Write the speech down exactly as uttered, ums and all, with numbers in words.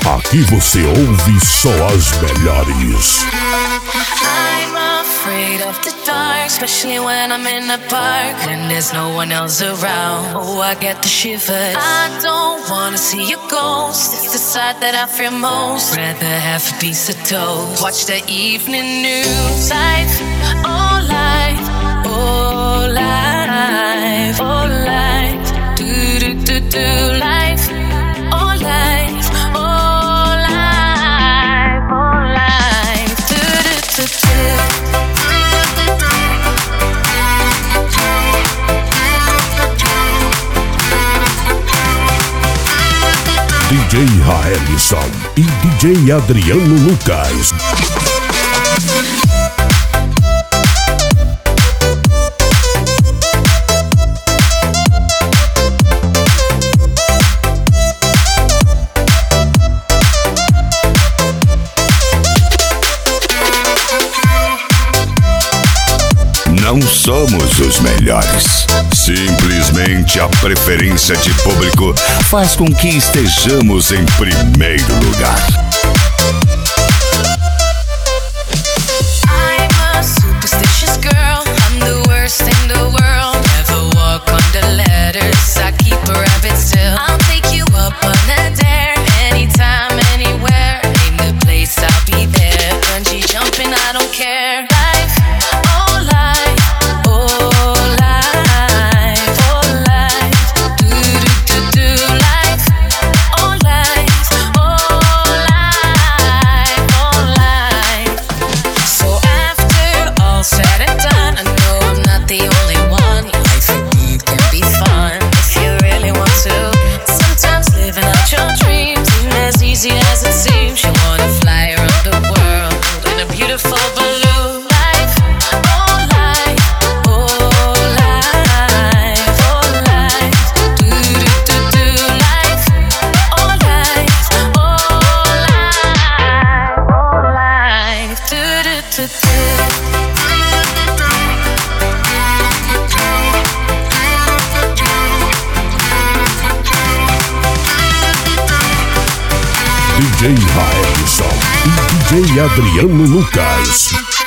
Aqui você ouve só as melhores. I'm afraid of the dark, especially when I'm in the park and there's no one else around. Oh, I get the shivers. I don't wanna see your ghost. It's the side that I fear most. Rather have a piece of toast. Watch the evening news. Life, oh life, oh life, oh life. Do do do do life, oh life, oh life, oh life. Do do do do. D J Raelison e D J Adriano Lucas. Não somos os melhores. Simplesmente a preferência de público faz com que estejamos em primeiro lugar. I'm a superstitious girl. I'm the worst in the world. Never walk on the ladders. I keep a rabbit still. I'll take you up on a dare. Anytime, anywhere. Name the place, I'll be there. Bungee jumping, I don't care. Life, oh life. D J Raelison e D J Adriano Lucas.